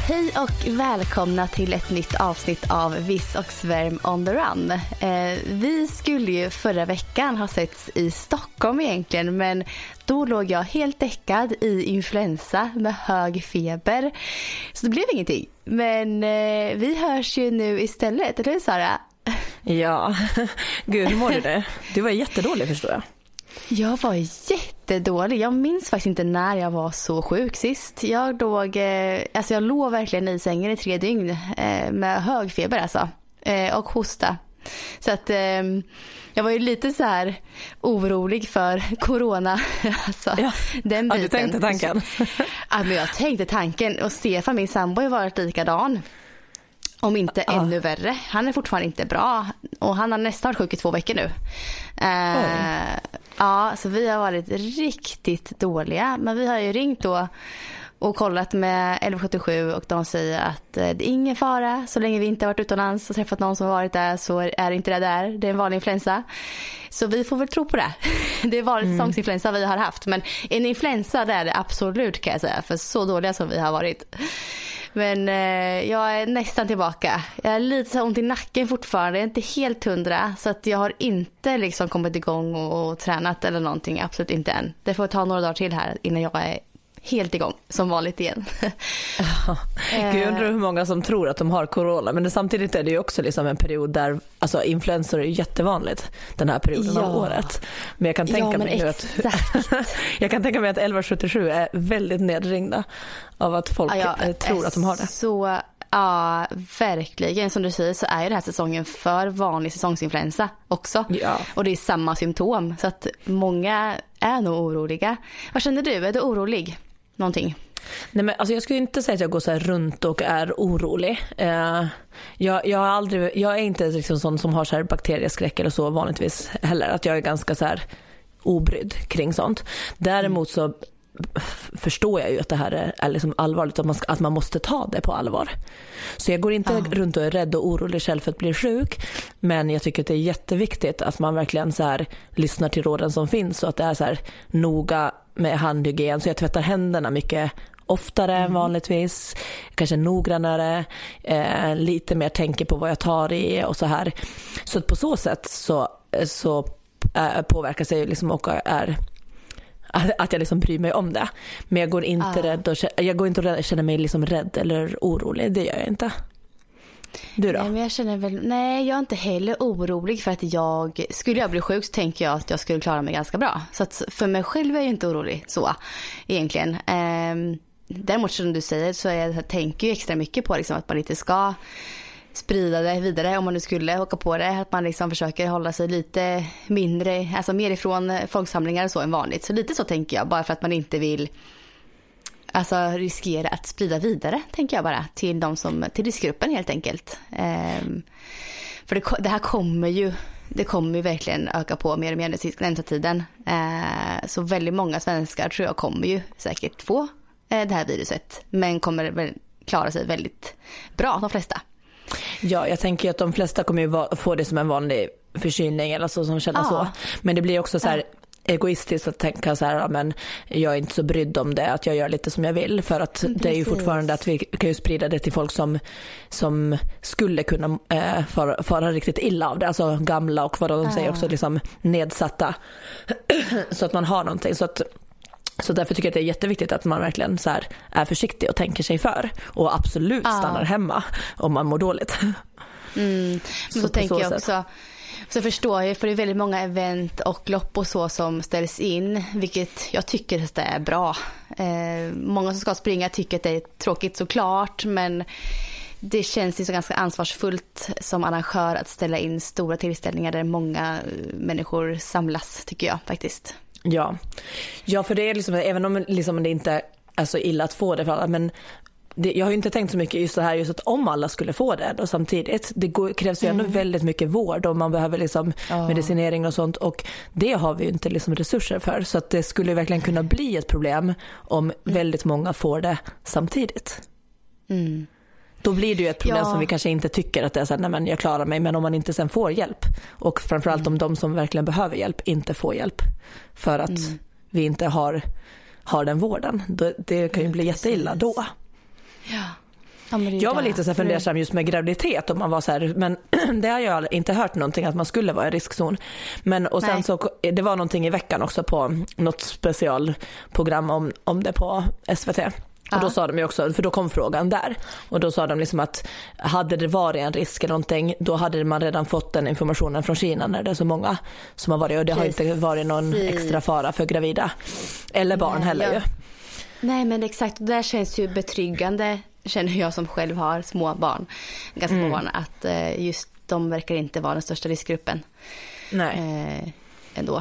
Hej och välkomna till ett nytt avsnitt av Viss och Svärm on the run. Vi skulle ju förra veckan ha setts i Stockholm egentligen, men då låg jag helt däckad i influensa med hög feber. Så det blev ingenting. Men vi hörs ju nu istället, eller hur Sara? Ja, gud, hur mår du det? Du var jättedålig, förstår jag. Jag var jättedålig. Jag minns faktiskt inte när jag var så sjuk sist. Jag låg verkligen i sängen i 3 dygn med hög feber alltså, och hosta. Så att jag var ju lite så här orolig för corona. Alltså, ja. Den biten. Ja, du tänkte tanken. Ja, men jag tänkte tanken. Och Stefan, min sambo, har varit likadan. Om inte ännu värre. Han är fortfarande inte bra. Och han har nästan varit sjuk i 2 veckor nu. Ja, så vi har varit riktigt dåliga. Men vi har ju ringt då och kollat med 1177 och de säger att det är ingen fara. Så länge vi inte har varit utomlands och träffat någon som har varit där så är det inte det där. Det är en vanlig influensa. Så vi får väl tro på det. Det är vanlig säsongsinfluensa vi har haft. Men en influensa, det är det absolut, kan jag säga. För så dåliga som vi har varit. Men jag är nästan tillbaka. Jag har lite så ont i nacken fortfarande. Jag är inte helt 100. Så att jag har inte liksom kommit igång och tränat eller någonting. Absolut inte än. Det får ta några dagar till här innan jag är helt igång som vanligt igen. Jag undrar hur många som tror att de har corona. Men samtidigt är det ju också liksom en period där alltså, influenser är jättevanligt den här perioden av året. Men jag kan tänka mig nu att jag kan tänka mig att 1177 är väldigt nedringda av att folk tror att de har det. Så ja, verkligen. Som du säger så är ju det här säsongen för vanlig säsongsinfluensa också. Ja. Och det är samma symptom. Så att många är nog oroliga. Vad känner du? Är du orolig? Någonting? Nej, men alltså jag skulle inte säga att jag går så här runt och är orolig. Jag är inte liksom sån som har så här bakterieskräck eller så vanligtvis heller. Att jag är ganska så här obrydd kring sånt. Däremot så förstår jag ju att det här är liksom allvarligt, att man måste ta det på allvar. Så jag går inte runt och är rädd och orolig själv för att bli sjuk, men jag tycker att det är jätteviktigt att man verkligen så här lyssnar till råden som finns och att det är så här noga med handhygien, så jag tvättar händerna mycket oftare än vanligtvis, kanske noggrannare, lite mer tänker på vad jag tar i och så här. Så på så sätt så påverkar sig liksom och är att jag liksom bryr mig om det. Men jag går inte rädd och känner mig liksom rädd eller orolig. Det gör jag inte. Du då? Nej, men jag är inte heller orolig, för att skulle jag bli sjuk så tänker jag att jag skulle klara mig ganska bra. Så att för mig själv är jag inte orolig så egentligen. Däremot som du säger så jag tänker ju extra mycket på liksom, att man inte ska sprida det vidare om man nu skulle åka på det. Att man liksom försöker hålla sig lite mindre, alltså mer ifrån folksamlingar och så än vanligt. Så lite så tänker jag, bara för att man inte vill alltså riskera att sprida vidare, tänker jag bara, till till riskgruppen helt enkelt. För det här kommer ju verkligen öka på mer och mer den närmaste tiden. Så väldigt många svenskar tror jag kommer ju säkert få det här viruset, men kommer väl klara sig väldigt bra, de flesta. Ja, jag tänker att de flesta kommer ju få det som en vanlig förkylning eller så, som känner så. Men det blir också så här egoistiskt att tänka så här, men jag är inte så brydd om det, att jag gör lite som jag vill, för att det är ju fortfarande att vi kan ju sprida det till folk som skulle kunna fara riktigt illa av det, alltså gamla och vad de säger också liksom nedsatta, så att man har någonting, så därför tycker jag att det är jätteviktigt att man verkligen så här är försiktig och tänker sig för och absolut stannar hemma om man mår dåligt. Så tänker jag också. Så förstår jag, för det är väldigt många event och lopp och så som ställs in, vilket jag tycker att det är bra. Många som ska springa tycker att det är tråkigt såklart, men det känns ju så ganska ansvarsfullt som arrangör att ställa in stora tillställningar där många människor samlas, tycker jag faktiskt. Ja, för det är liksom, även om liksom det inte är så illa att få det för alla, men jag har ju inte tänkt så mycket just det här, just att om alla skulle få det då samtidigt, krävs ju ändå väldigt mycket vård och man behöver liksom medicinering och sånt, och det har vi ju inte liksom resurser för, så att det skulle verkligen kunna bli ett problem om väldigt många får det samtidigt. Då blir det ju ett problem som vi kanske inte tycker att det är så här, nej men jag klarar mig, men om man inte sen får hjälp, och framförallt om de som verkligen behöver hjälp inte får hjälp för att vi inte har den vården, det kan ju bli jätteilla då. Ja. Jag var lite så här fundersam just med graviditet och man var så här, men det har jag inte hört någonting att man skulle vara i riskzon. Men och sen så det var någonting i veckan också på något specialprogram om det på SVT. Och då sa de ju också, för då kom frågan där, och då sa de liksom att hade det varit en risk eller någonting, då hade man redan fått den informationen från Kina när det är så många som har varit, och det har inte varit någon extra fara för gravida eller barn heller ju. Nej, men exakt, det där känns ju betryggande, känner jag som själv har små barn, ganska små barn, att just de verkar inte vara den största riskgruppen. Nej. Ändå.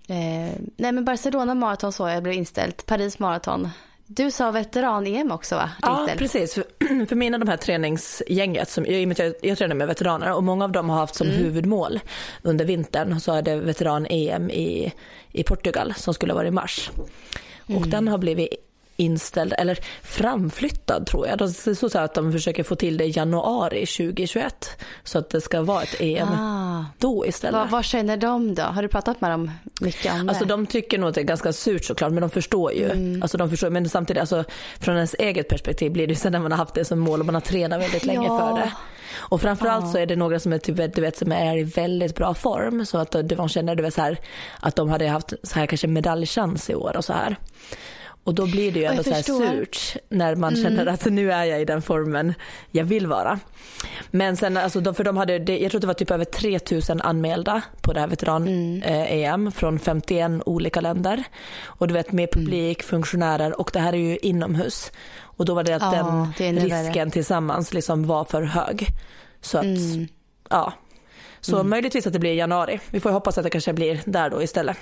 Nej, men Barcelona maraton så jag blev inställt, Paris maraton. Du sa veteran-EM också, va? Ja, precis. För mina de här träningsgänget, som jag tränar med veteraner, och många av dem har haft som huvudmål under vintern, så är det veteran-EM i Portugal som skulle vara i mars. Och den har blivit inställd eller framflyttad, tror jag. Det är så att de försöker få till det i januari 2021 så att det ska vara ett EM då istället. Vad känner de då? Har du pratat med dem mycket om det? Alltså de tycker nog att det är ganska surt såklart, men de förstår ju. Alltså de förstår, men samtidigt alltså, från ens eget perspektiv blir det så när man har haft det som mål och man har tränat väldigt länge för det. Och framförallt så är det några som är typ, du vet, som är i väldigt bra form, så att de känner det så här att de hade haft så här kanske medaljchans i år och så här. Och då blir det ju ändå så här surt när man känner att nu är jag i den formen jag vill vara. Men sen, alltså, för de hade, jag tror det var typ över 3000 anmälda på det här veteran-EM från 51 olika länder. Och du vet, med publik, funktionärer, och det här är ju inomhus. Och då var det att den risken tillsammans liksom var för hög. Så att, Så möjligtvis att det blir i januari. Vi får hoppas att det kanske blir där då istället.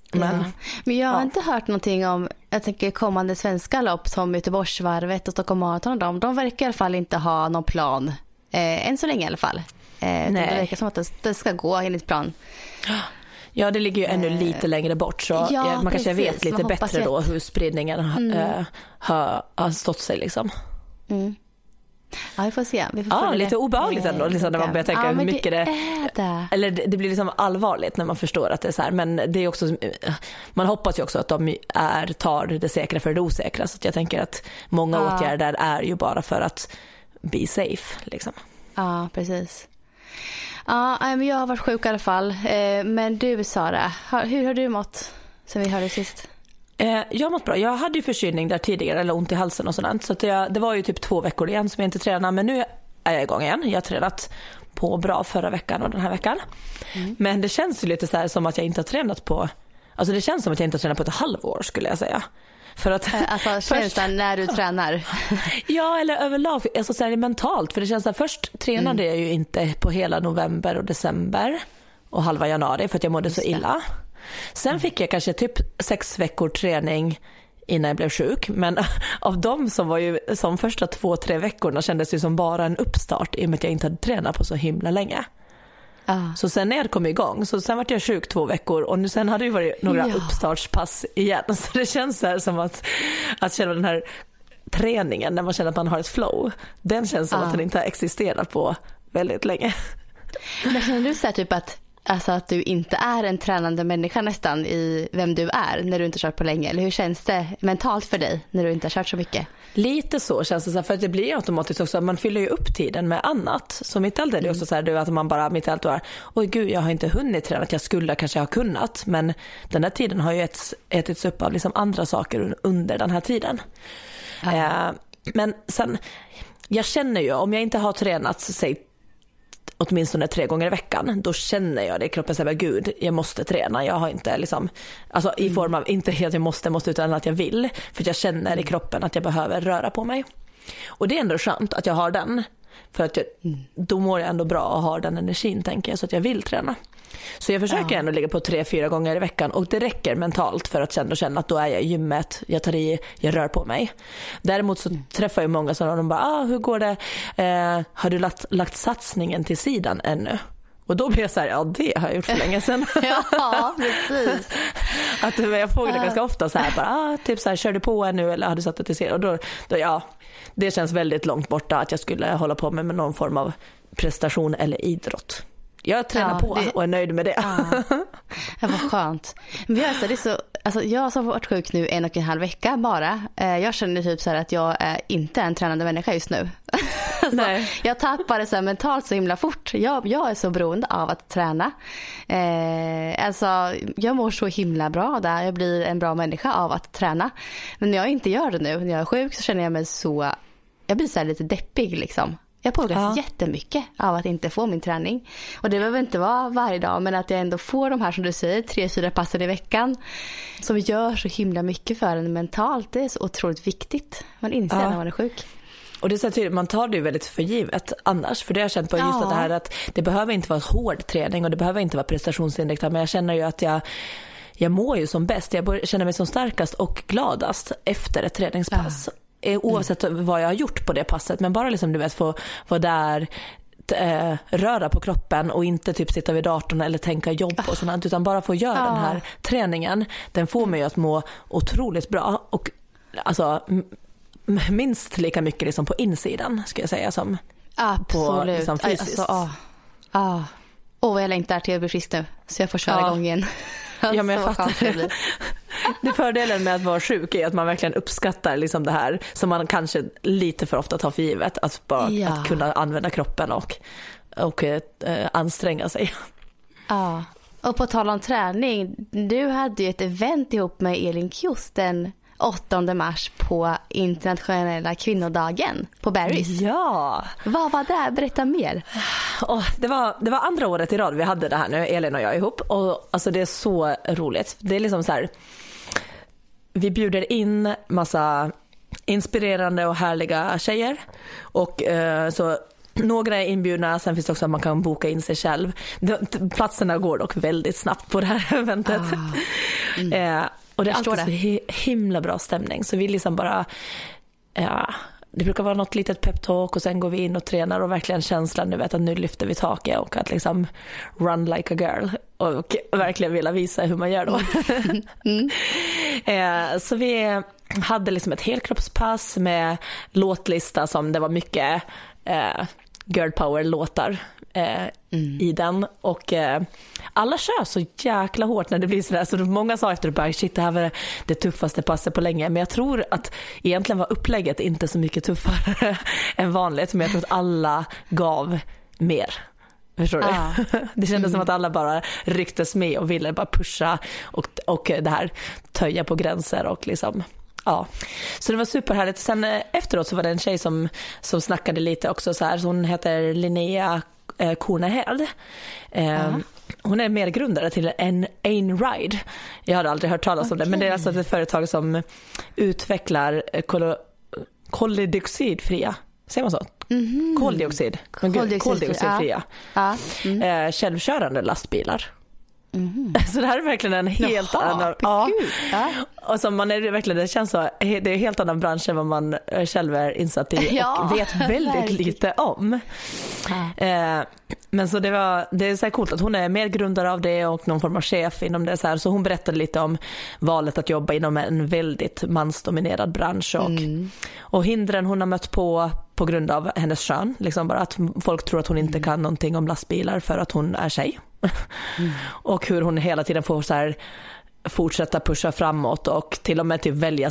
Men jag har inte hört någonting om, jag tänker kommande svenska lopp som Göteborgsvarvet och Stockholm Marathon, de verkar i alla fall inte ha någon plan än så länge i alla fall. Det verkar som att det ska gå enligt plan. Ja, det ligger ju ännu lite längre bort, så man kanske vet lite bättre då hur spridningen har stått sig liksom. Ja, vi får se. Vi får lite obehagligt ändå liksom, när man börjar tänka hur mycket det eller det blir liksom allvarligt när man förstår att det är så här, men det är också, man hoppas ju också att de tar det säkra för det osäkra, så att jag tänker att många åtgärder är ju bara för att be safe liksom. Ja, precis. Ja, men jag har varit sjuk i alla fall. Men du, Sara, hur har du mått sen vi hörde sist? Jag har mått bra. Jag hade ju förkylning där tidigare, eller ont i halsen och sådant. Så att det var ju typ 2 veckor igen som jag inte tränade. Men nu är jag igång igen. Jag har tränat på bra förra veckan och den här veckan. Men det känns ju lite så här som att jag inte har tränat på... Alltså det känns som att jag inte har tränat på ett halvår, skulle jag säga. För att, alltså känslan när du tränar? Ja, eller överlag. Alltså så här, mentalt. För det känns att först tränade jag ju inte på hela november och december. Och halva januari för att jag mådde så illa. Sen fick jag kanske typ 6 veckor träning innan jag blev sjuk. Men av dem som var ju som första 2-3 veckorna kändes ju som bara en uppstart i och med att jag inte hade tränat på så himla länge. Så sen när jag kom igång, så sen var jag sjuk 2 veckor och nu sen hade det varit några uppstartspass igen. Så det känns så här som att själva den här träningen, när man känner att man har ett flow, den känns som att den inte har existerat på väldigt länge. Men känner du så här typ att du inte är en tränande människa nästan i vem du är när du inte kört på länge? Eller hur känns det mentalt för dig när du inte har kört så mycket? Lite så känns det, så här, för att det blir automatiskt också att man fyller ju upp tiden med annat. Så mitt allt är det också så här, att man bara mitt allt är, oj gud, jag har inte hunnit träna, jag skulle kanske ha kunnat, men den här tiden har ju ätits upp av liksom andra saker under den här tiden. Men sen, jag känner ju, om jag inte har tränat säg åtminstone 3 gånger i veckan, då känner jag det i kroppen så här, gud, jag måste träna. Jag har inte liksom, alltså i form av inte att jag måste utan att jag vill, för jag känner i kroppen att jag behöver röra på mig. Och det är ändå skönt att jag har den, för att då mår jag ändå bra och har den energin, tänker jag, så att jag vill träna. Så jag försöker ändå ligga på 3-4 gånger i veckan, och det räcker mentalt för att känna att då är jag i gymmet, jag tar i, jag rör på mig. Däremot så träffar jag många som de bara, hur går det? Har du lagt satsningen till sidan ännu? Och då blir jag så här, ja, det har jag gjort för länge sedan. Ja, precis. Att jag får det ganska ofta så här, bara, typ så här, kör du på ännu eller har du satt det till sidan? Och då ja, det känns väldigt långt borta att jag skulle hålla på med någon form av prestation eller idrott. jag tränar på och är nöjd med det. Ja, vad skönt. Men jag som har varit sjuk nu 1,5 vecka bara. Jag känner typ så här att jag är inte en tränande människa just nu. Nej. Jag tappar det mentalt så himla fort. Jag är så beroende av att träna. Jag mår så himla bra där. Jag blir en bra människa av att träna. Men när jag inte gör det nu, när jag är sjuk, så känner jag mig jag blir så här lite deppig liksom. Jag påverkas jättemycket av att inte få min träning. Och det behöver inte vara varje dag, men att jag ändå får de här, som du säger, 3-4 passen i veckan som gör så himla mycket för en mentalt. Det är så otroligt viktigt. Man inser när man är sjuk. Och det är så tydligt, man tar det ju väldigt för givet annars. För det har jag känt på just det här att det behöver inte vara hård träning och det behöver inte vara prestationsinriktat. Men jag känner ju att jag mår ju som bäst. Jag känner mig som starkast och gladast efter ett träningspass. Oavsett vad jag har gjort på det passet. Men bara liksom, du vet, få vara där, röra på kroppen och inte typ sitta vid datorn eller tänka jobb och sånt, utan bara få göra den här träningen. Den får mig att må otroligt bra och alltså minst lika mycket liksom på insidan, ska jag säga, som på liksom fysiskt. Jag längtar till att bli frisk nu, så jag får köra igång igen. Ja, men jag fattar. Det fördelen med att vara sjuk är att man verkligen uppskattar liksom det här som man kanske lite för ofta tar för givet, att kunna använda kroppen och anstränga sig. Ja. Och på tal om träning, du hade ju ett event ihop med Elin Kjos den 8 mars på internationella kvinnodagen på Barry's. Ja. Vad var det? Berätta mer. Det var andra året i rad vi hade det här nu, Elin och jag ihop. Och alltså det är så roligt. Det är liksom så här, vi bjuder in massa inspirerande och härliga tjejer. Och så några är inbjudna, sen finns det också att man kan boka in sig själv. Platserna går dock väldigt snabbt på det här eventet. Och det är alltid så himla bra stämning. Så vi liksom bara det brukar vara något litet peptalk och sen går vi in och tränar och verkligen känslan, du vet, att nu lyfter vi taket och att liksom run like a girl och verkligen vilja visa hur man gör då. Så vi hade liksom ett helkroppspass med låtlista som det var mycket girl power låtar i den, och alla kör så jäkla hårt när det blir sådär, så många sa efter bara shit, det här var det tuffaste passet på länge, men jag tror att egentligen var upplägget inte så mycket tuffare än vanligt, men jag tror att alla gav mer. Förstår du? Det kändes som att alla bara rycktes med och ville bara pusha och det här töja på gränser och liksom så det var superhärligt. Sen efteråt så var det en tjej som snackade lite också så här, så hon heter Linnea Korneherd. Hon är mer grundare till Ain Ride. Jag hade aldrig hört talas om det, men det är alltså ett företag som utvecklar koldioxidfria, säger man så? Koldioxidfria självkörande lastbilar. Så det här är verkligen en helt annan och som man är verkligen, det känns så, det är en helt annan bransch än vad man själv är insatt i och vet väldigt lite om. Men så det är så här coolt att hon är mer grundare av det och någon form av chef inom det så här, så hon berättade lite om valet att jobba inom en väldigt mansdominerad bransch och hindren hon har mött på grund av hennes kön, liksom bara att folk tror att hon inte kan någonting om lastbilar för att hon är tjej. Och hur hon hela tiden får så här fortsätta pusha framåt och till och med typ välja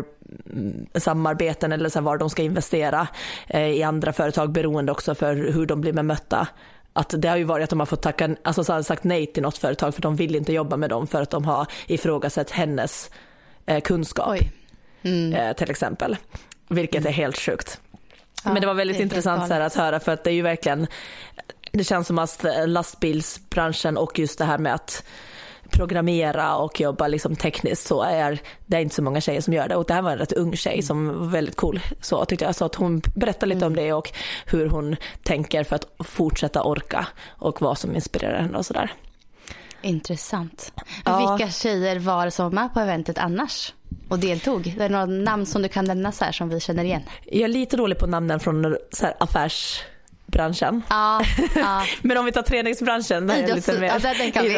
samarbeten eller så här, var de ska investera i andra företag, beroende också för hur de blir bemötta. Att det har ju varit att de har fått sagt nej till något företag för de vill inte jobba med dem för att de har ifrågasatt hennes kunskap till exempel, vilket är helt sjukt. Men det var väldigt intressant så här att höra, för att det är ju verkligen, det känns som att lastbilsbranschen och just det här med att programmera och jobba liksom tekniskt, så är det inte så många tjejer som gör det, och det här var en rätt ung tjej som var väldigt cool, så tyckte jag, så att hon berättade lite om det och hur hon tänker för att fortsätta orka och vad som inspirerar henne och sådär. Intressant. Vilka tjejer var det som var med på eventet annars och deltog? Det är några namn som du kan nämna så här som vi känner igen? Jag är lite dålig på namnen från så här affärsbranschen. Men om vi tar träningsbranschen, där är lite mer. Den kan vi.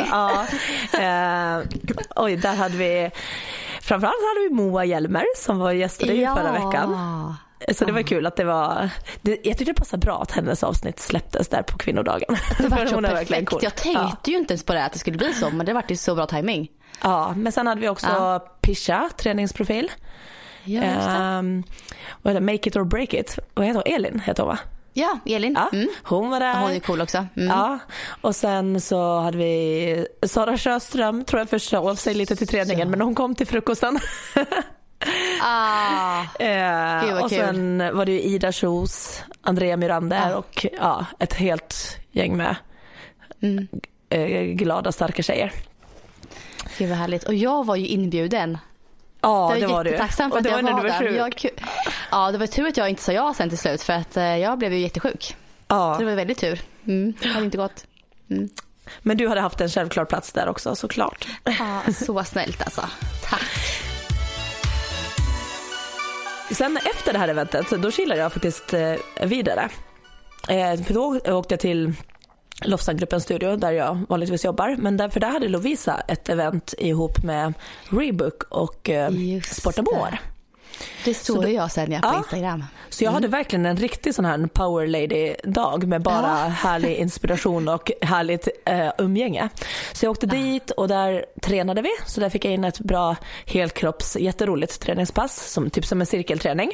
Där hade vi framförallt Moa Hjelmer som var gästade förra veckan. Så det var kul att jag tyckte det passade bra att hennes avsnitt släpptes där på kvinnodagen. Det var så perfekt. Cool. Jag tänkte ju inte ens på det att det skulle bli så, men det var ju så bra timing. Ja, men sen hade vi också Pisha, träningsprofil. Ja, vad heter Make it or break it. Vad heter hon? Elin heter hon, va? Ja, Elin. Ja, hon var där. Hon är cool också. Ja, och sen så hade vi Sara Sjöström, tror jag försov av sig lite till träningen, men hon kom till frukosten. Och sen var det ju Ida Kjos, Andrea Mirander och ett helt gäng med glada, starka tjejer. Det var härligt. Och jag var ju inbjuden. Ja, det var du. Jättetacksam för att jag var där. Det var tur att jag inte sa ja sen till slut, för att jag blev ju jättesjuk. Så det var väldigt tur. Det hade inte gått. Men du hade haft en självklar plats där också, såklart. Ja, så snällt alltså. Tack. Sen efter det här eventet, då chillade jag faktiskt vidare. För då åkte jag till Lofsangruppens studio där jag vanligtvis jobbar. Men där hade Lovisa ett event ihop med Reebok och Sport Amour. Det såg jag sen på Instagram. Så jag hade verkligen en riktig sån här power lady-dag med bara härlig inspiration och härligt umgänge. Så jag åkte dit och där tränade vi. Så där fick jag in ett bra helkropps, jätteroligt träningspass, typ som en cirkelträning.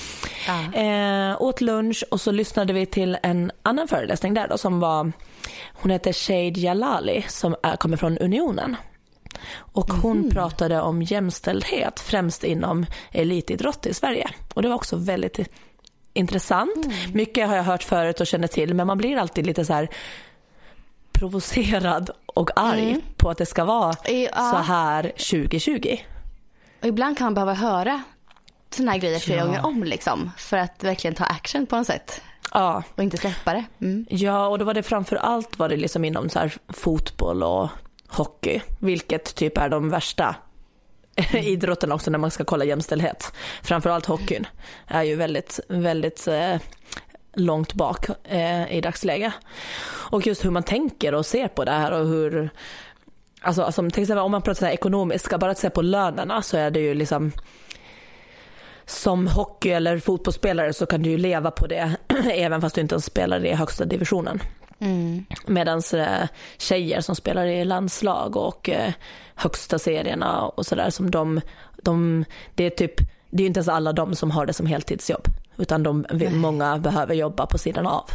Åt lunch och så lyssnade vi till en annan föreläsning där då, som var, hon heter Shade Jalali som kommer från Unionen. Och hon pratade om jämställdhet främst inom elitidrott i Sverige. Och det var också väldigt intressant. Mycket har jag hört förut och känner till, men man blir alltid lite så här provocerad och arg på att det ska vara så här 2020. Och ibland kan man behöva höra såna här grejer flera gånger om liksom, för att verkligen ta action på något sätt. Ja. Och inte släppa det. Ja, och då var det framförallt var det liksom inom så här fotboll och hockey, vilket typ är de värsta idrotten också när man ska kolla jämställdhet. Framförallt hockeyn är ju väldigt, väldigt långt bak i dagsläge. Och just hur man tänker och ser på det här och hur, alltså till exempel om man pratar så här ekonomiskt, bara att se på lönerna, så är det ju liksom, som hockey- eller fotbollsspelare så kan du ju leva på det även fast du inte spelar i högsta divisionen. Medan tjejer som spelar i landslag och högsta serierna och sådär, som det är ju inte ens alla de som har det som heltidsjobb, utan många behöver jobba på sidan av.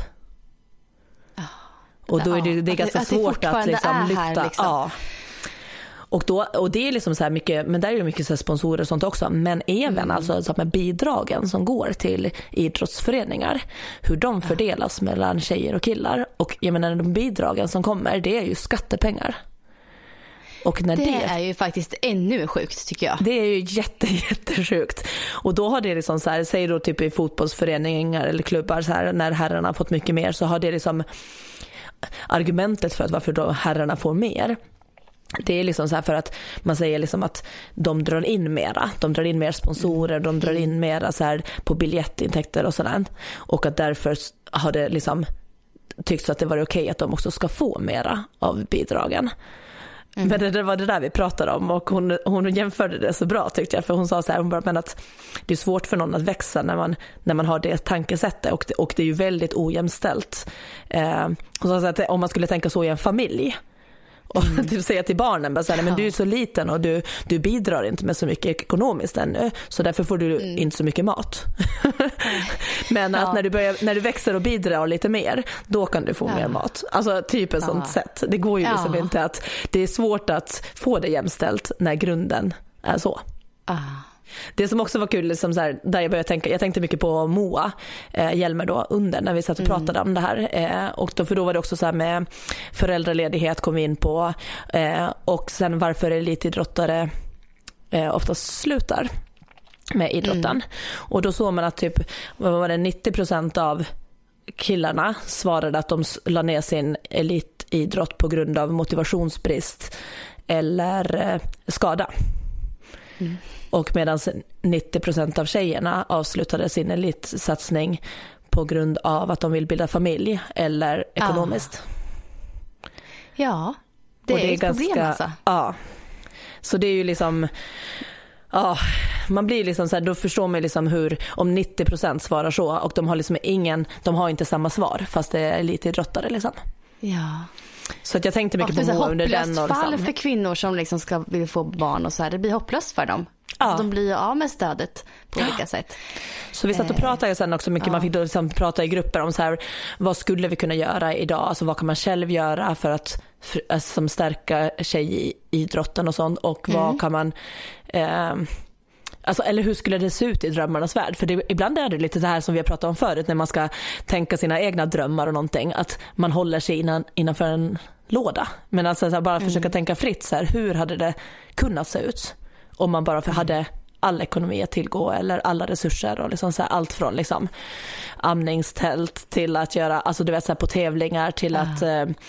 Och då är det ganska svårt att liksom lyfta. Här, liksom. Ja. Och det är liksom så här mycket, men där är det mycket så här sponsorer och sånt också, men även alltså så med bidragen som går till idrottsföreningar, hur de fördelas mellan tjejer och killar, och jag menar de bidragen som kommer, det är ju skattepengar. Och när det är ju faktiskt ännu sjukt tycker jag. Det är ju jättesjukt. Och då har det liksom så här, säg då typ i fotbollsföreningar eller klubbar så här, när herrarna har fått mycket mer, så har det liksom argumentet för att varför då herrarna får mer. Det är liksom så här för att man säger liksom att de drar in mera. De drar in mer sponsorer, de drar in mera så här på biljettintäkter och sådär. Och att därför har det liksom tyckts att det var okej att de också ska få mera av bidragen. Men det var det där vi pratade om, och hon jämförde det så bra tyckte jag, för hon sa så här, hon bara, men att det är svårt för någon att växa när man har det tankesättet, och det är ju väldigt ojämställt. Hon sa så att om man skulle tänka så i en familj och typ säga till barnen bara så här, men du är så liten och du bidrar inte med så mycket ekonomiskt ännu, så därför får du inte så mycket mat. Men att när du växer och bidrar lite mer, då kan du få mer mat. Alltså typ ett sånt sätt. Det går ju liksom inte att, det är svårt att få det jämställt när grunden är så. Det som också var kul liksom så här, där jag började tänka, jag tänkte mycket på Moa Hjelmer då under när vi satt och pratade om det här, och för då var det också så här med föräldraledighet kom vi in på, och sen varför elitidrottare oftast slutar med idrotten. Och då såg man att typ, vad var det, 90% av killarna svarade att de la ner sin elitidrott på grund av motivationsbrist eller skada. Och medan 90% av tjejerna avslutade sin elitsatsning på grund av att de vill bilda familj eller ekonomiskt. Ja, det är ett problem alltså. Ja, så det är ju liksom, Ja, man blir liksom så här, då förstår man liksom hur om 90% svarar så och de har liksom de har inte samma svar fast det är elitidrottare liksom. Ja. Så att jag tänkte mycket på Moa under den. Och fall för kvinnor som liksom vill få barn och så här, det blir hopplöst för dem. Ja. Alltså de blir av med stödet på olika sätt. Så vi satt och pratade sen också mycket, man fick då liksom prata i grupper om så här, vad skulle vi kunna göra idag, alltså vad kan man själv göra för att som stärka tjejidrotten och sånt, och vad kan man alltså, eller hur skulle det se ut i drömmarnas värld? För ibland är det lite det här som vi har pratat om förut, när man ska tänka sina egna drömmar och någonting, att man håller sig innanför en låda. Men alltså så här, bara försöka tänka fritt så här, hur hade det kunnat se ut om man bara hade all ekonomi att tillgå eller alla resurser och liksom så här, allt från liksom amningstält till att göra, alltså du vet så här, på tävlingar till att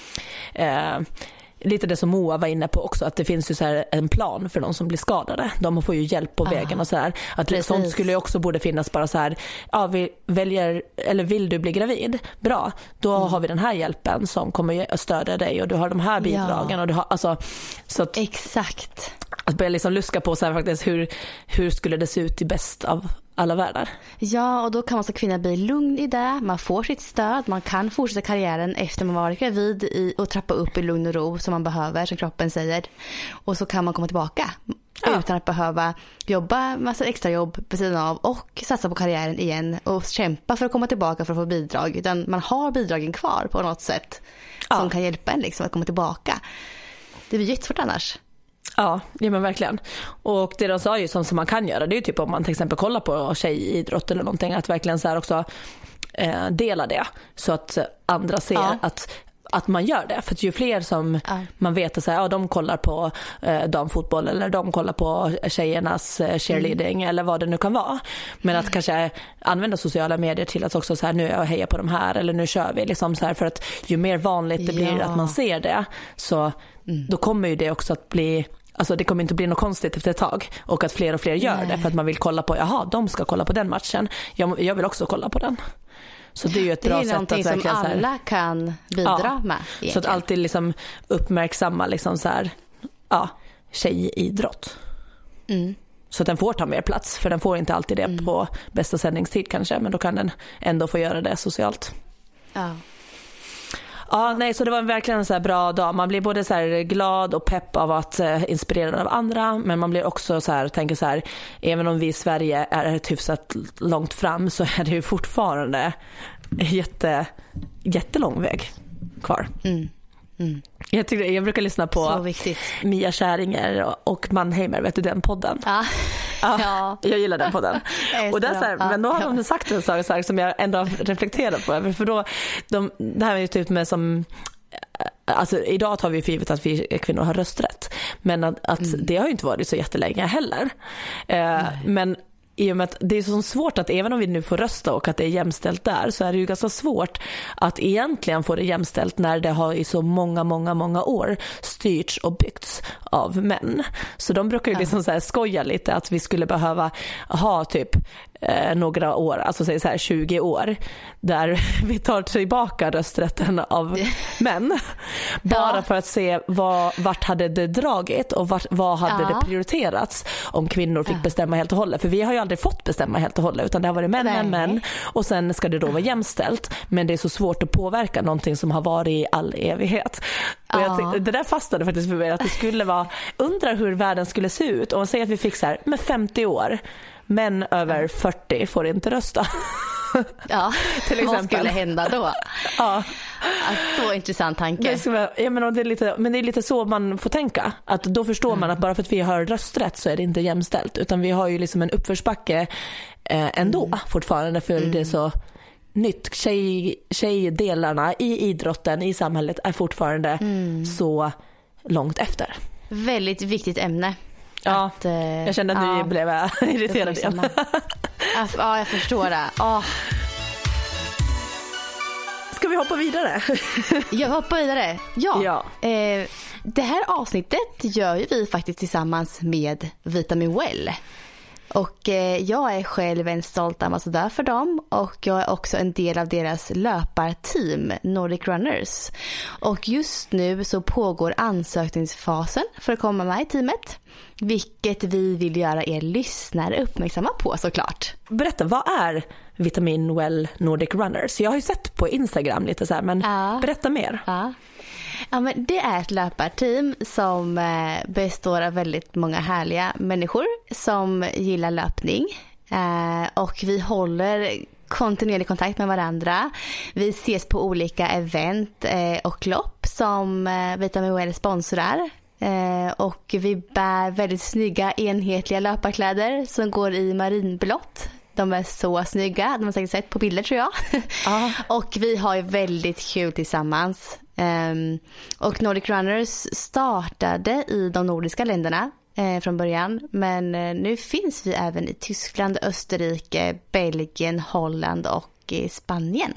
lite det som Moa var inne på också, att det finns ju så här en plan för de som blir skadade. De får ju hjälp på vägen och så här. Att sånt skulle ju också borde finnas, bara så här, ja, vi väljer, eller vill du bli gravid? Bra, då har vi den här hjälpen som kommer att stödja dig och du har de här bidragen och du har, alltså, så att, exakt. Att börja liksom luska på så här faktiskt, hur skulle det se ut i bäst av alla världar. Ja, och då kan man som kvinna bli lugn i det. Man får sitt stöd. Man kan fortsätta karriären efter man varit gravid och trappa upp i lugn och ro som man behöver, som kroppen säger. Och så kan man komma tillbaka utan att behöva jobba massa extra jobb på sidan av och satsa på karriären igen och kämpa för att komma tillbaka för att få bidrag. Utan man har bidragen kvar på något sätt som kan hjälpa en liksom att komma tillbaka. Det blir jättesvårt annars. Ja, men verkligen. Och det de sa ju som man kan göra, det är ju typ om man till exempel kollar på tjejidrott eller någonting, att verkligen så här också dela det så att andra ser att man gör det. För att ju fler som man vet att säga, de kollar på damfotboll eller de kollar på tjejernas cheerleading eller vad det nu kan vara. Men att kanske använda sociala medier till att också så här, nu jag hejar på de här eller nu kör vi liksom så här, för att ju mer vanligt det blir att man ser det, så då kommer ju det också att bli, alltså det kommer inte bli något konstigt efter ett tag, och att fler och fler gör det för att man vill kolla på, de ska kolla på den matchen, jag vill också kolla på den. Så det är ju ett bra sätt att verkligen som alla kan bidra med egentligen. Så att alltid liksom uppmärksamma liksom så här, tjejidrott. Så att den får ta mer plats, för den får inte alltid det på bästa sändningstid kanske, men då kan den ändå få göra det socialt. Ja, nej, så det var verkligen en så här bra dag. Man blir både så här glad och pepp av att inspirerad av andra, men man blir också så här, tänker så här, även om vi i Sverige är ett hyfsat långt fram, så är det ju fortfarande jättelång väg kvar. Jag brukar lyssna på Mia Skäringer och Mannheimer, vet du den podden? Ja. Jag gillar den podden. Och där, så här, men då har de sagt en sak som jag ändå har reflekterat på, för då det här är ju typ med som, alltså idag tar vi för givet att vi kvinnor har rösträtt, men att det har ju inte varit så jättelänge heller. Men i och med att det är så svårt att även om vi nu får rösta och att det är jämställt där, så är det ju ganska svårt att egentligen få det jämställt när det har i så många år styrts och byggts av män. Så de brukar ju liksom så här skoja lite att vi skulle behöva ha typ några år, alltså säg så här 20 år, där vi tar tillbaka rösträtten av män. Bara för att se vart hade det dragit och vad hade det prioriterats om kvinnor fick bestämma helt och hållet. För vi har ju aldrig fått bestämma helt och hållet, utan det har varit män och sen ska det då vara jämställt. Men det är så svårt att påverka någonting som har varit i all evighet. Och det där fastnade faktiskt för mig, att det skulle vara, undrar hur världen skulle se ut om man säger att vi fick så här med 50 år, men över 40 får inte rösta. Till exempel. Vad skulle hända då? Så intressant tanke. Men det är lite så man får tänka. Att då förstår man att bara för att vi har rösträtt så är det inte jämställt. Utan vi har ju liksom en uppförsbacke ändå fortfarande, för det är så nytt. Tjejdelarna i idrotten, i samhället är fortfarande så långt efter. Väldigt viktigt ämne. Ja, jag kände att nu blev jag irriterad igen. Ja, jag förstår det. Ska vi hoppa vidare? Jag hoppar vidare. Ja. Det här avsnittet gör ju vi faktiskt tillsammans med Vitamin Well. Och jag är själv en stolt ambassadör för dem och jag är också en del av deras löparteam Nordic Runners. Och just nu så pågår ansökningsfasen för att komma med i teamet, vilket vi vill göra er lyssnare uppmärksamma på såklart. Berätta, vad är Vitamin Well Nordic Runners? Jag har ju sett på Instagram lite så här, men berätta mer. Ja, men det är ett löparteam som består av väldigt många härliga människor som gillar löpning. Och vi håller kontinuerlig kontakt med varandra. Vi ses på olika event och lopp som Vitamin Well sponsrar. Och vi bär väldigt snygga enhetliga löparkläder som går i marinblått. De är så snygga, de har säkert sett på bilder tror jag. Och vi har ju väldigt kul tillsammans. Och Nordic Runners startade i de nordiska länderna från början. Men nu finns vi även i Tyskland, Österrike, Belgien, Holland och Spanien.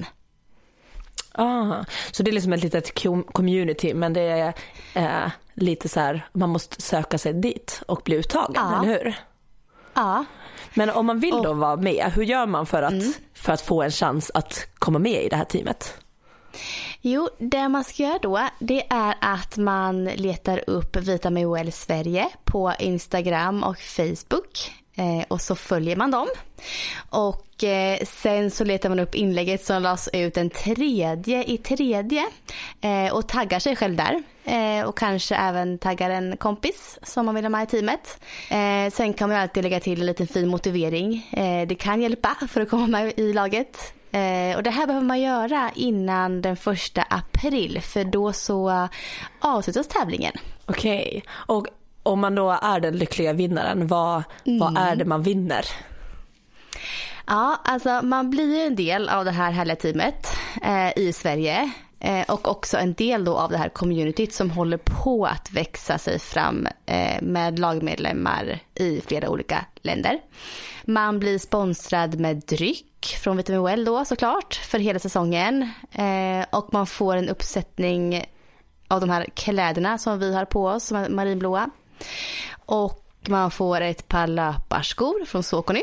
Så det är liksom ett litet community, men det är lite så här, man måste söka sig dit och bli uttagen, eller hur? Ja. Men om man vill då vara med, hur gör man för att få en chans att komma med i det här teamet? Jo, det man ska göra då, det är att man letar upp Vitamin Well Sverige på Instagram och Facebook. Och så följer man dem. Och sen så letar man upp inlägget som lades ut den 3/3 och taggar sig själv där. Och kanske även taggar en kompis som man vill ha med i teamet. Sen kan man alltid lägga till en liten fin motivering. Det kan hjälpa för att komma med i laget. Och det här behöver man göra innan den 1 april, för då så avslutas tävlingen. Okej, och om man då är den lyckliga vinnaren, vad är det man vinner? Ja, alltså man blir en del av det här härliga teamet i Sverige. Och också en del då av det här communityt som håller på att växa sig fram med lagmedlemmar i flera olika länder. Man blir sponsrad med dryck från Vitamin Well då såklart för hela säsongen. Och man får en uppsättning av de här kläderna som vi har på oss, som är marinblåa. Och man får ett par löparskor från Saucony.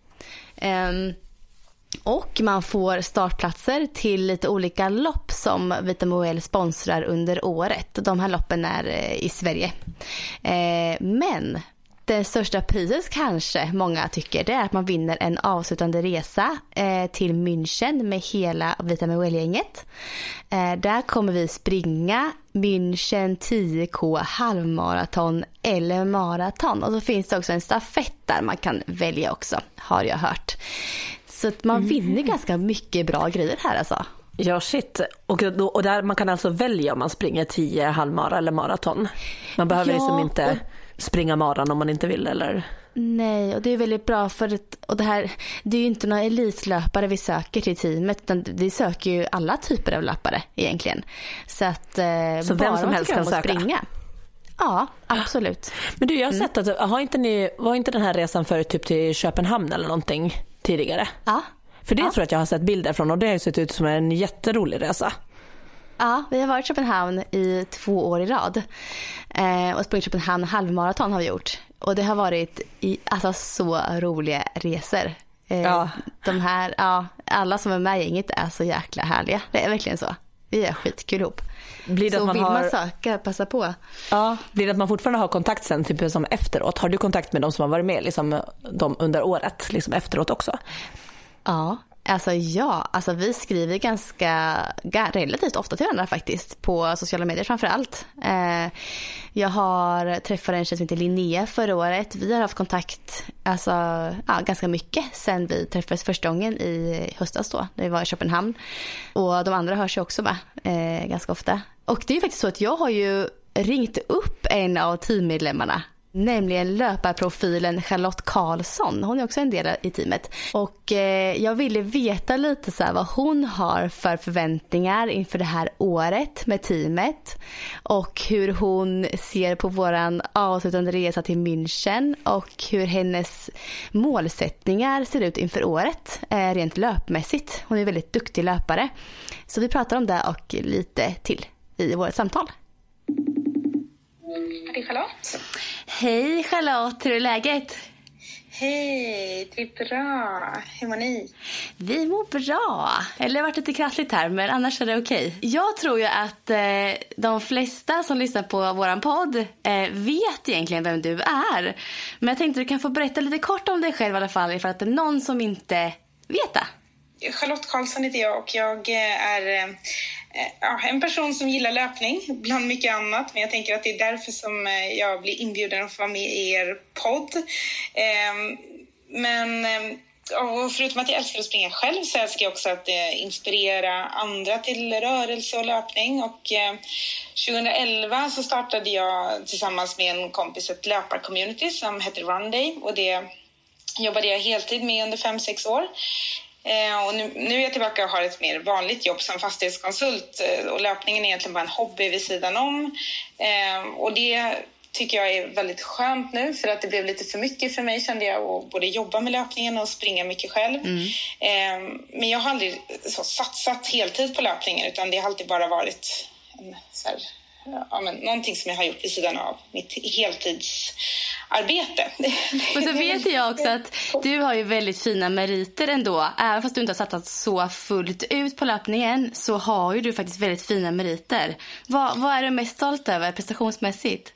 Och man får startplatser till lite olika lopp som Vitamin Well sponsrar under året. De här loppen är i Sverige. Men det största priset kanske många tycker, det är att man vinner en avslutande resa till München med hela Vitamin Well-gänget. Där kommer vi springa München 10K halvmaraton eller maraton. Och så finns det också en stafett där man kan välja också, har jag hört. Så att man vinner ganska mycket bra grejer här alltså. Ja, shit. Och där man kan alltså välja om man springer 10 halvmara eller maraton. Man behöver liksom inte springa maran om man inte vill, eller? Nej, och det är väldigt bra för det är ju inte några elitlöpare vi söker till teamet, utan vi söker ju alla typer av löpare egentligen. Så att så vem som helst kan söka? Springa. Ja, absolut. Men du, jag har sett att var inte den här resan för typ till Köpenhamn eller någonting tidigare? Ja. För det tror jag att jag har sett bilder från, och det har ju sett ut som en jätterolig resa. Ja, vi har varit i Köpenhamn i 2 år i rad. Och sprungit Köpenhamn halvmaraton har vi gjort. Och det har varit så roliga resor. De här, alla som är med i gänget är så jäkla härliga. Det är verkligen så. Vi är skitkul ihop. Blir det så att man vill man söka, passa på. Ja, blir det att man fortfarande har kontakt sen typ som efteråt? Har du kontakt med de som har varit med liksom, de under året liksom efteråt också? Ja, alltså vi skriver ganska relativt ofta till varandra faktiskt, på sociala medier framförallt. Jag har träffat en tjej som heter Linnea förra året. Vi har haft kontakt ganska mycket sen vi träffades första gången i höstas då, när vi var i Köpenhamn. Och de andra hörs ju också med ganska ofta. Och det är faktiskt så att jag har ju ringt upp en av teammedlemmarna, nämligen löparprofilen Charlotte Karlsson. Hon är också en del i teamet. Och jag ville veta lite så här vad hon har för förväntningar inför det här året med teamet. Och hur hon ser på våran avslutande resa till München. Och hur hennes målsättningar ser ut inför året rent löpmässigt. Hon är väldigt duktig löpare. Så vi pratar om det och lite till i vårt samtal. Det är Charlotte. Hej Charlotte, hur är läget? Hej, det är bra. Hur mår ni? Vi mår bra. Eller det har varit lite krassligt här, men annars är det okej. Jag tror ju att de flesta som lyssnar på våran podd vet egentligen vem du är. Men jag tänkte att du kan få berätta lite kort om dig själv i alla fall, för att det är någon som inte vet det. Charlotte Karlsson heter jag och jag är en person som gillar löpning bland mycket annat. Men jag tänker att det är därför som jag blir inbjuden att få vara med i er podd. Och förutom att jag älskar att springa själv så älskar jag också att inspirera andra till rörelse och löpning. Och 2011 så startade jag tillsammans med en kompis ett löparcommunity som heter Run Day. Och det jobbade jag heltid med under 5-6 år. Och nu är jag tillbaka och har ett mer vanligt jobb som fastighetskonsult. Och löpningen är egentligen bara en hobby vid sidan om. Och det tycker jag är väldigt skönt nu, för att det blev lite för mycket för mig, kände jag, att både jobba med löpningen och springa mycket själv. Men jag har aldrig satsat heltid på löpningen, utan det har alltid bara varit någonting som jag har gjort vid sidan av mitt heltidsarbete. Och så vet jag också att du har ju väldigt fina meriter ändå. Även fast du inte har satsat så fullt ut på löpningen, så har ju du faktiskt väldigt fina meriter. Vad är du mest stolt över prestationsmässigt?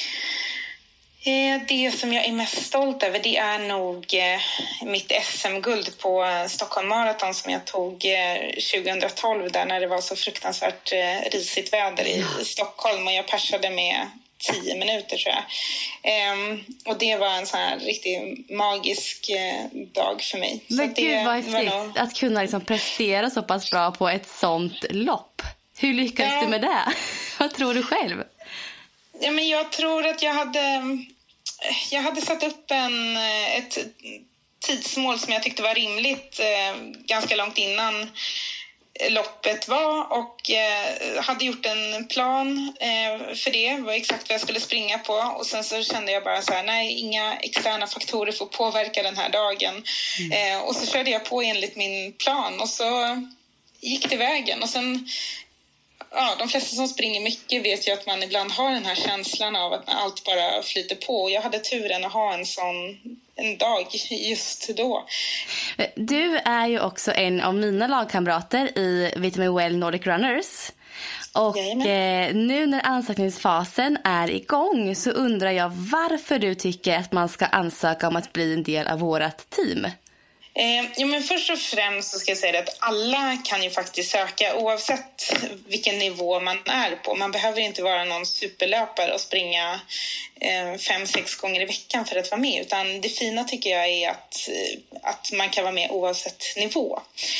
Det som jag är mest stolt över, det är nog mitt SM-guld på Stockholm Marathon som jag tog 2012, där när det var så fruktansvärt risigt väder i Stockholm, och jag persade med 10 minuter tror jag. Och det var en sån här riktigt magisk dag för mig. Men så gud vad häftigt att kunna liksom prestera så pass bra på ett sånt lopp. Hur lyckades du med det? Vad tror du själv? Ja, men jag tror att jag hade satt upp ett tidsmål som jag tyckte var rimligt ganska långt innan loppet var, och hade gjort en plan för det, var exakt vad jag skulle springa på, och sen så kände jag bara så här: nej, inga externa faktorer får påverka den här dagen. Och så körde jag på enligt min plan, och så gick det vägen. Och sen de flesta som springer mycket vet ju att man ibland har den här känslan av att allt bara flyter på. Jag hade turen att ha en dag just då. Du är ju också en av mina lagkamrater i Vitamin Well Nordic Runners. Och nu när ansökningsfasen är igång så undrar jag varför du tycker att man ska ansöka om att bli en del av vårat team. Men först och främst så ska jag säga att alla kan ju faktiskt söka oavsett vilken nivå man är på. Man behöver inte vara någon superlöpare och springa 5-6 gånger i veckan för att vara med. Utan det fina tycker jag är att man kan vara med oavsett nivå.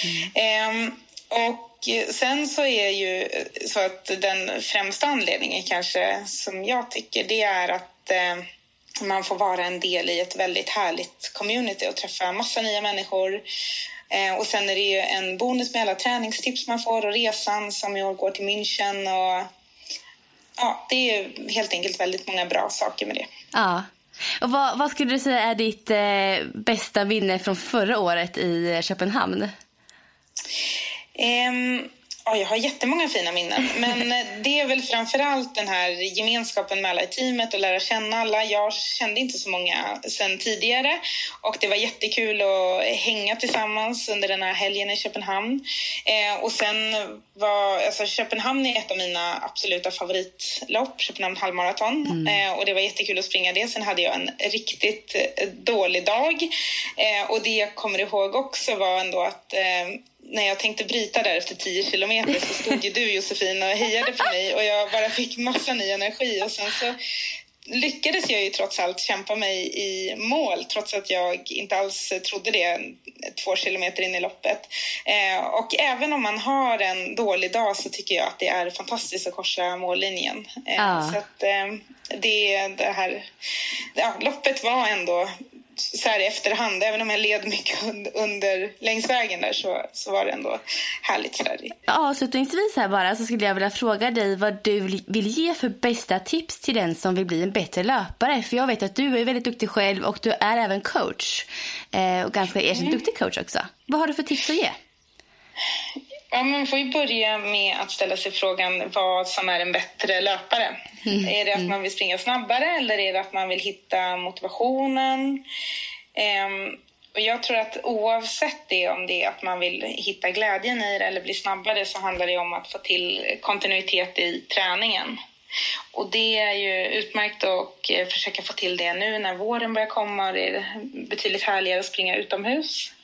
Och sen så är ju så att den främsta anledningen kanske som jag tycker, det är att man får vara en del i ett väldigt härligt community och träffa massa nya människor. Och sen är det ju en bonus med alla träningstips man får och resan som i år går till München. Och det är helt enkelt väldigt många bra saker med det. Ja. Och vad skulle du säga är ditt bästa minne från förra året i Köpenhamn? Jag har jättemånga fina minnen, men det är väl framförallt den här gemenskapen med alla i teamet och lära känna alla. Jag kände inte så många sedan tidigare och det var jättekul att hänga tillsammans under den här helgen i Köpenhamn. Och sen Köpenhamn är ett av mina absoluta favoritlopp, Köpenhamn halvmaraton. Och det var jättekul att springa det. Sen hade jag en riktigt dålig dag. Och det jag kommer ihåg också var ändå att när jag tänkte bryta där efter 10 kilometer så stod ju du, Josefin, och hejade på mig och jag bara fick massa ny energi och sen så lyckades jag ju trots allt kämpa mig i mål trots att jag inte alls trodde det 2 kilometer in i loppet. Och även om man har en dålig dag så tycker jag att det är fantastiskt att korsa mållinjen. Så att det här loppet var ändå så här i efterhand, även om jag led mycket längs vägen där så var det ändå härligt så där. Avslutningsvis här bara så skulle jag vilja fråga dig vad du vill ge för bästa tips till den som vill bli en bättre löpare, för jag vet att du är väldigt duktig själv och du är även coach och ganska erkänt duktig coach också. Vad har du för tips att ge? Ja, man får ju börja med att ställa sig frågan vad som är en bättre löpare. Är det att man vill springa snabbare eller är det att man vill hitta motivationen? Och jag tror att oavsett det, om det är att man vill hitta glädjen i det eller bli snabbare, så handlar det om att få till kontinuitet i träningen. Och det är ju utmärkt att försöka få till det nu när våren börjar komma och det är betydligt härligare att springa utomhus.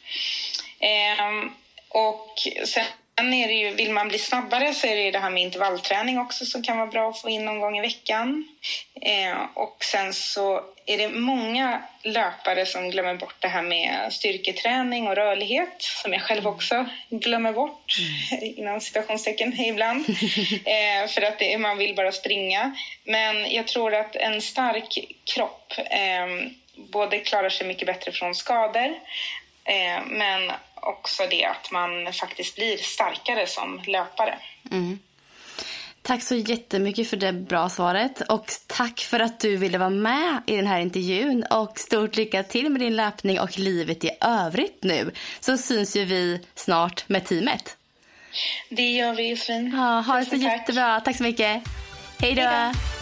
Och sen är det ju, vill man bli snabbare så är det ju det här med intervallträning också som kan vara bra att få in någon gång i veckan. Och sen så är det många löpare som glömmer bort det här med styrketräning och rörlighet, som jag själv också glömmer bort inom citationstecken ibland. För att man vill bara springa. Men jag tror att en stark kropp både klarar sig mycket bättre från skador, men också det att man faktiskt blir starkare som löpare. Mm. Tack så jättemycket för det bra svaret, och tack för att du ville vara med i den här intervjun, och stort lycka till med din löpning och livet i övrigt nu. Så syns ju vi snart med teamet. Det gör vi, Josefin. Ja, ha det så jättebra. Tack så mycket. Hej då.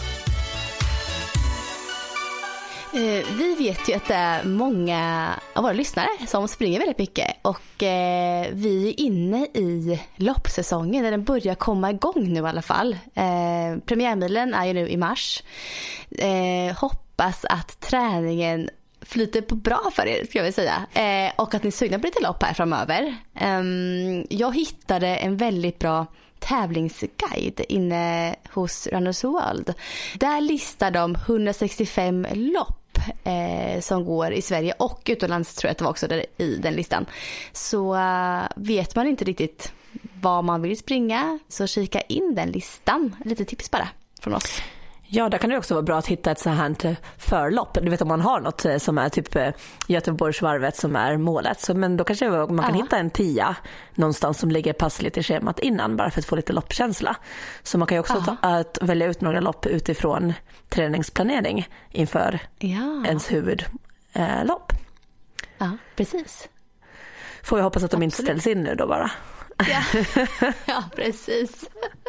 Vi vet ju att det är många av våra lyssnare som springer väldigt mycket, och vi är inne i loppsäsongen där den börjar komma igång nu i alla fall. Premiärmilen är ju nu i mars. Hoppas att träningen flyter på bra för er, ska jag säga, och att ni sugnar på lite lopp här framöver. Jag hittade en väldigt bra tävlingsguide inne hos Runners World. Där listar de 165 lopp som går i Sverige och utomlands, tror jag att det var också där i den listan. Så vet man inte riktigt vad man vill springa, så kika in den listan. Lite tips bara från oss. Ja, där kan det också vara bra att hitta ett så här förlopp. Du vet, om man har något som är typ Göteborgsvarvet som är målet. Så, men då kanske man kan hitta en 10 någonstans som ligger passligt i schemat innan, bara för att få lite loppkänsla. Så man kan ju också välja ut några lopp utifrån träningsplanering inför ens huvudlopp. Ja, precis. Får jag hoppas att de inte ställs in nu då bara. Ja, precis.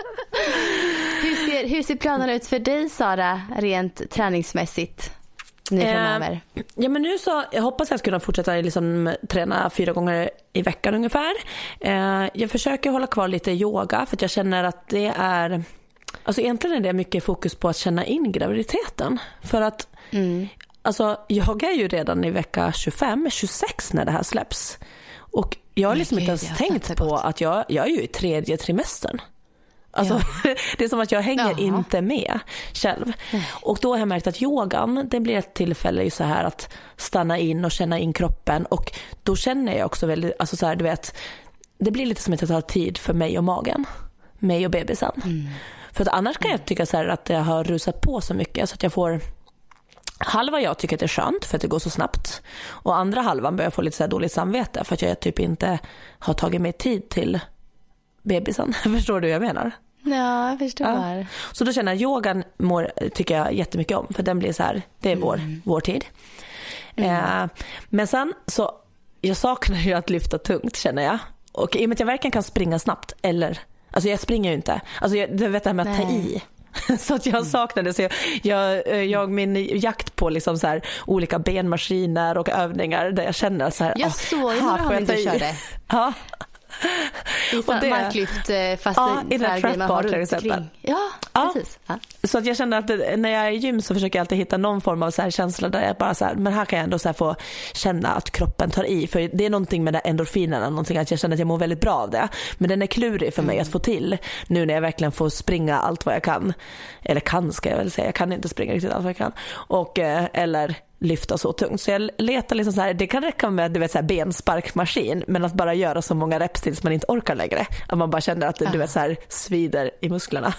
Hur ser planen ut för dig, Sara, rent träningsmässigt nu framöver? Ja, men nu så jag hoppas jag ska kunna fortsätta liksom träna 4 gånger i veckan ungefär. Jag försöker hålla kvar lite yoga, för att jag känner att det är, alltså egentligen är det mycket fokus på att känna in graviditeten. För att alltså, jag är ju redan i vecka 25-26 när det här släpps. Och jag har liksom inte ens tänkt på att jag är ju i 3:e trimestern. Alltså, det är som att jag hänger inte med själv. Och då har jag märkt att yogan, det blir ett tillfälle ju så här att stanna in och känna in kroppen. Och då känner jag också väldigt, alltså så här, du vet, det blir lite som att det tar tid för mig och magen. Mig och bebisen. För att annars kan jag tycka så här att jag har rusat på så mycket så att jag får halva jag tycker att det är skönt för att det går så snabbt. Och andra halvan börjar få lite så här dåligt samvete för att jag typ inte har tagit mig tid till bebisen. Förstår du vad jag menar? Ja, jag förstår. Ja. Så då känner jag yogan tycker jag jättemycket om. För den blir så här, det är vår tid. Men sen så, jag saknar ju att lyfta tungt, känner jag. Och i och med att jag verkligen kan springa snabbt. Eller, alltså jag springer ju inte. Alltså det vet jag med att ta i. Så att jag saknade, så jag min jakt på liksom så här olika benmaskiner och övningar där jag känner så här, jag såg ju när du körde. Ja. I marklyft, fast i den trapbar till exempel. Ja, precis. Ja. Så att jag känner att när jag är i gym så försöker jag alltid hitta någon form av så här känsla där jag bara så här, men här kan jag ändå så här få känna att kroppen tar i, för det är någonting med det endorfinerna, någonting att jag känner att jag mår väldigt bra av det, men den är klurig för mig att få till nu när jag verkligen får springa allt vad jag kan, eller kan ska jag väl säga, jag kan inte springa riktigt allt vad jag kan, och eller lyfta så tungt. Så jag letar liksom så här, det kan räcka med, du vet, så här bensparkmaskin, men att bara göra så många reps tills man inte orkar längre. Att man bara känner att du vet så här svider i musklerna.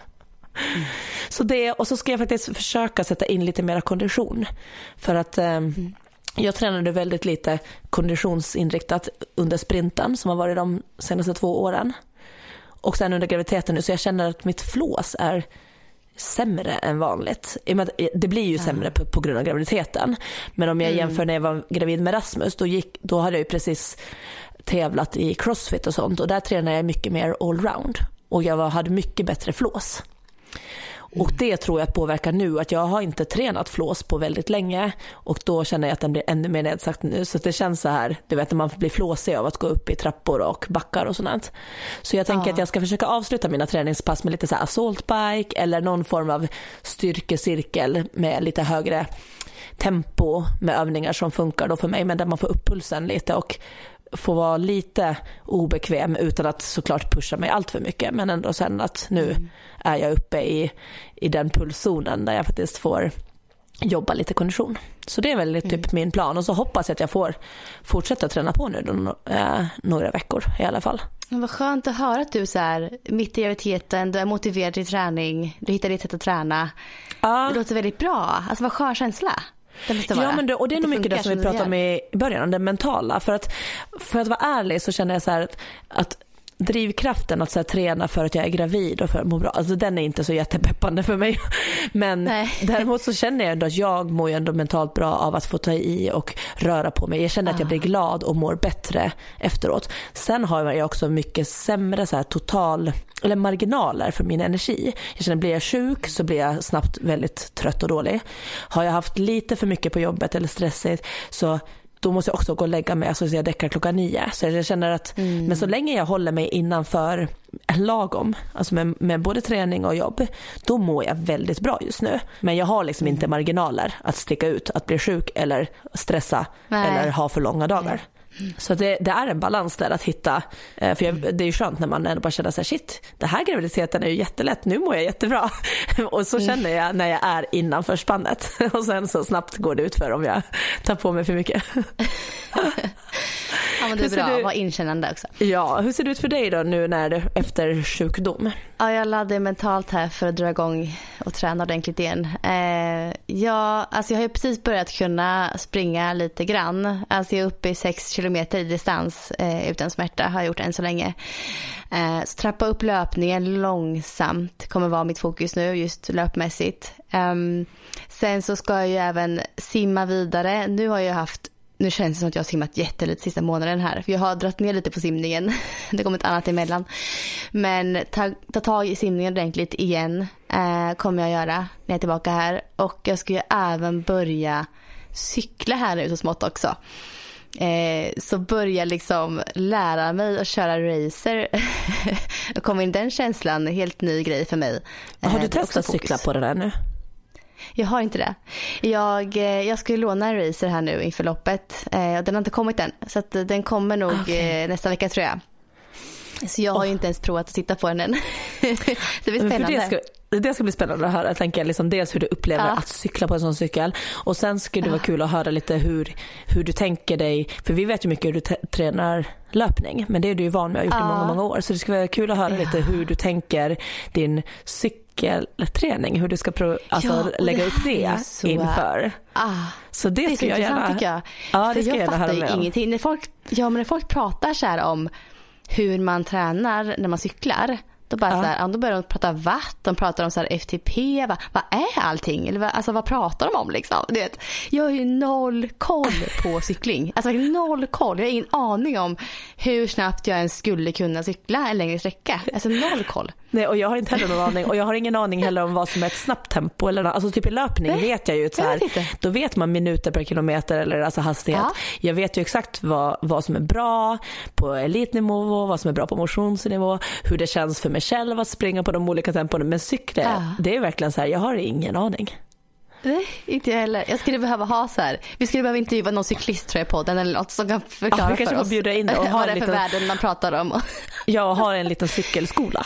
Så det, och så ska jag faktiskt försöka sätta in lite mer kondition. För att jag tränade väldigt lite konditionsinriktat under sprinten som har varit de senaste 2 åren. Och sen under graviditeten nu, så jag känner att mitt flås är sämre än vanligt. Det blir ju sämre på grund av graviditeten. Men om jag jämför när jag var gravid med Rasmus, då hade jag ju precis tävlat i crossfit och sånt. Och där tränade jag mycket mer allround. Och jag hade mycket bättre flås. Och det tror jag påverkar nu, att jag har inte tränat flås på väldigt länge och då känner jag att den blir ännu mer nedsatt nu. Så det känns så här, du vet, när man blir flåsig av att gå upp i trappor och backar och sånt. Så jag tänker att jag ska försöka avsluta mina träningspass med lite så här assault bike eller någon form av styrkecirkel med lite högre tempo med övningar som funkar då för mig, men där man får upp pulsen lite och få vara lite obekväm utan att såklart pusha mig allt för mycket, men ändå sen att nu är jag uppe i den pulszonen där jag faktiskt får jobba lite kondition. Så det är väl typ min plan, och så hoppas jag att jag får fortsätta träna på nu då, några veckor i alla fall. Men vad skönt att höra att du så här, mitt i graviditeten, du är motiverad till träning, du hittar ditt sätt att träna. Det låter väldigt bra. Alltså vad skön känsla. Ja, men och det är nog mycket det som vi pratade om i början, det mentala. För att vara ärlig så känner jag så här att drivkraften att så här, träna för att jag är gravid och för att må bra, alltså den är inte så jättepeppande för mig. Men däremot så känner jag ändå att jag mår ju ändå mentalt bra av att få ta i och röra på mig. Jag känner att jag blir glad och mår bättre efteråt. Sen har jag också mycket sämre så här, eller marginaler för min energi. Jag känner, blir jag sjuk så blir jag snabbt väldigt trött och dålig. Har jag haft lite för mycket på jobbet eller stressigt, så då måste jag också gå och lägga mig, alltså jag däckar 9:00. Så jag känner att men så länge jag håller mig innanför lagom, alltså med både träning och jobb, då mår jag väldigt bra just nu. Men jag har liksom inte marginaler att sticka ut, att bli sjuk eller stressa eller ha för långa dagar. Så det är en balans där att hitta, för det är ju skönt när man ändå bara känner så här, shit, det här graviditeten är ju jättelätt, nu mår jag jättebra. Och så känner jag när jag är innanför spannet, och sen så snabbt går det ut för om jag tar på mig för mycket. Ja, men det är bra att vara inkännande också. Ja, hur ser det ut för dig då nu efter sjukdom? Ja, jag laddar mentalt här för att dra igång och träna ordentligt igen. Jag har ju precis börjat kunna springa lite grann. Alltså jag är uppe i 6 kilometer i distans utan smärta, har jag gjort än så länge. Så trappa upp löpningen långsamt kommer vara mitt fokus nu, just löpmässigt. Sen så ska jag ju även simma vidare. Nu känns det som att jag har simmat jättelite sista månaden här. För jag har dragit ner lite på simningen. Det kommer ett annat emellan. Men ta tag i simningen ordentligt igen kommer jag göra när jag är tillbaka här. Och jag ska ju även börja cykla här nu så smått också. Så börja liksom lära mig att köra racer. Då kommer in den känslan, en helt ny grej för mig. Har du testat cykla på det där nu? Jag har inte det. Jag ska ju låna en racer här nu inför loppet. Och den har inte kommit än. Så att den kommer nog nästa vecka, tror jag. Så jag har ju inte ens provat att sitta på den än. Det blir spännande. Det ska bli spännande att höra. Jag tänker liksom dels hur du upplever att cykla på en sån cykel. Och sen skulle det vara kul att höra lite hur du tänker dig. För vi vet ju mycket hur du tränar löpning. Men det är du ju van med att ha gjort i många år. Så det ska vara kul att höra lite hur du tänker din cykelträning. Hur du ska lägga upp det inför. Så det ska jag gärna. Jag. Ja, det för ska jag fattar ju ingenting. När folk pratar så här om hur man tränar när man cyklar, då bara så här, då börjar de prata watt, de pratar om så här FTP, vad är allting? Eller vad pratar de om liksom? Du vet, jag har ju noll koll på cykling. Alltså noll koll. Jag har ingen aning om hur snabbt jag ens skulle kunna cykla en längre sträcka. Alltså noll koll. Nej, och jag har inte heller någon aning. Och jag har ingen aning heller om vad som är ett snabbt tempo. Eller, alltså typ i löpning vet jag ju så här, då vet man minuter per kilometer eller alltså hastighet. Jag vet ju exakt vad som är bra på elitnivå, vad som är bra på motionsnivå, hur det känns för mig själv att springa på de olika tempona. Men cykla, det är verkligen så här, jag har ingen aning. Nej, inte jag heller. Jag skulle behöva ha så här. Vi skulle behöva intervjua någon cyklist, tror jag, på den eller något som kan förklara för oss. Får bjuda in och ha vad det är för världen man pratar om. Jag har en liten cykelskola.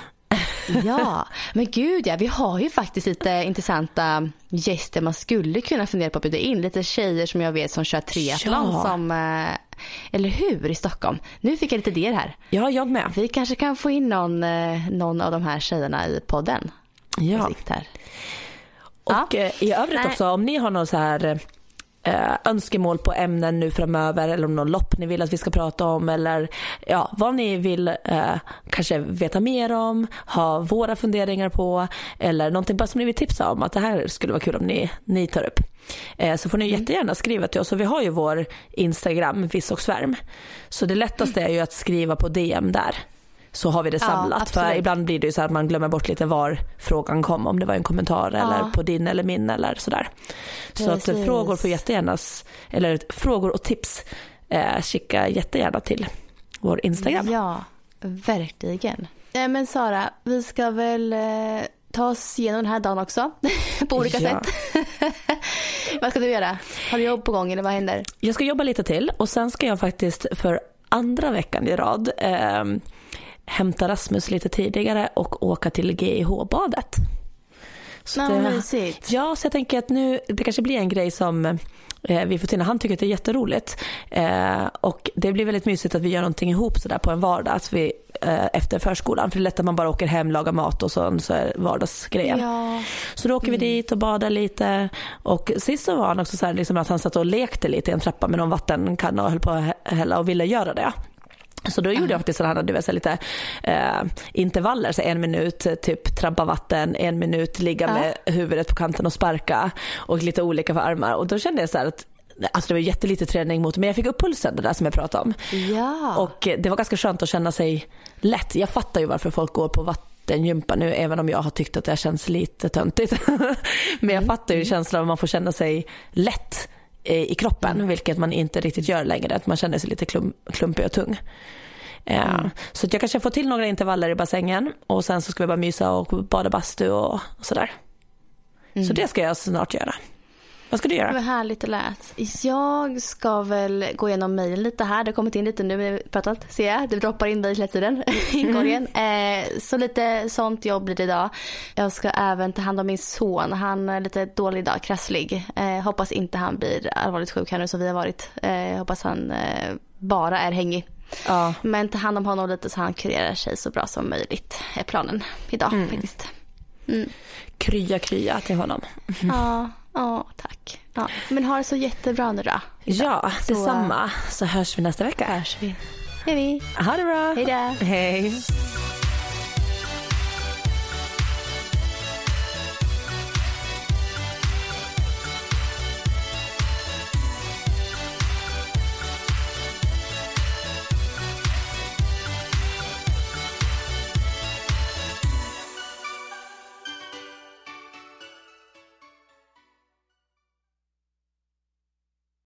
Ja, men gud vi har ju faktiskt lite intressanta gäster man skulle kunna fundera på att bjuda in. Lite tjejer som jag vet som kör triathlon som, eller hur, i Stockholm. Nu fick jag lite idéer här. Ja, jag med. Vi kanske kan få in någon av de här tjejerna i podden. Ja. Här. Och i övrigt också, om ni har någon så här önskemål på ämnen nu framöver, eller om någon lopp ni vill att vi ska prata om, eller vad ni vill kanske veta mer om, ha våra funderingar på, eller någonting bara som ni vill tipsa om att det här skulle vara kul om ni tar upp, så får ni jättegärna skriva till oss. Så vi har ju vår Instagram, Viss och Svärm, så det lättaste är ju att skriva på DM där. så har vi det samlat. För ibland blir det ju så att man glömmer bort lite var frågan kom, om det var en kommentar eller på din eller min eller sådär. Så att frågor får jättegärna, eller frågor och tips skicka jättegärna till vår Instagram. Ja, verkligen. Men Sara, vi ska väl ta oss igenom den här dagen också på olika sätt. Vad ska du göra? Har du jobb på gång eller vad händer? Jag ska jobba lite till och sen ska jag faktiskt för andra veckan i rad hämta Rasmus lite tidigare och åka till GIH-badet. Så mysigt. Ja, så jag tänker att nu det kanske blir en grej som vi får till. Han tycker att det är jätteroligt och det blir väldigt mysigt att vi gör någonting ihop så där på en vardag, att vi efter förskolan, för det är lätt att man bara åker hem, lagar mat och så är vardagsgrejen. Ja. Så då åker vi dit och badar lite, och sist så var han också så här, liksom att han satt och lekte lite i en trappa med någon vattenkanna och höll på att hälla och ville göra det. Så då gjorde jag faktiskt så han hade så lite intervaller, så 1 minut typ trampa vatten, 1 minut ligga med huvudet på kanten och sparka, och lite olika för armar. Och då kände jag så här att alltså det var jättelite träning mot, men jag fick upp pulsen, det där som jag pratade om. Ja. Och det var ganska skönt att känna sig lätt. Jag fattar ju varför folk går på vattengympa nu, även om jag har tyckt att det känns lite töntigt. Men jag fattar ju känslan av att man får känna sig lätt i kroppen, vilket man inte riktigt gör längre, att man känner sig lite klumpig och tung. Så att jag kanske får till några intervaller i bassängen, och sen så ska vi bara mysa och bada bastu och sådär. Så det ska jag snart göra. Vad ska du göra? Vad härligt det lät. Jag ska väl gå igenom mejl lite här. Det har kommit in lite nu när vi pratat. Ser jag. Det droppar in mejl hela tiden i korgen. Så lite sånt jobb blir det idag. Jag ska även ta hand om min son. Han är lite dålig idag, krasslig. Hoppas inte han blir allvarligt sjuk här nu som vi har varit. Hoppas han bara är hängig. Ja. Men ta hand om honom lite så han kurerar sig så bra som möjligt är planen idag faktiskt. Krya till honom. Ja, tack. Ja, men ha det så jättebra nu då. Ja, detsamma. Så hörs vi nästa vecka. Hej. Ha det bra. Hej då. Hej.